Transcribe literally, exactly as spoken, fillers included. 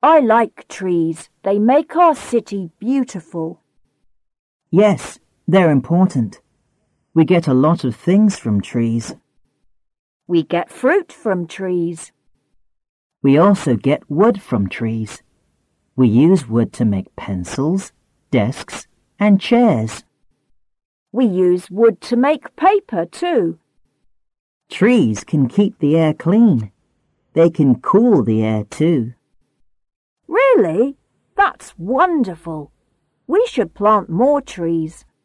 I like trees. They make our city beautiful. Yes, they're important. We get a lot of things from trees. We get fruit from trees. We also get wood from trees. We use wood to make pencils, desks, and chairs. We use wood to make paper too. Trees can keep the air clean. They can cool the air too. Really? That's wonderful. We should plant more trees.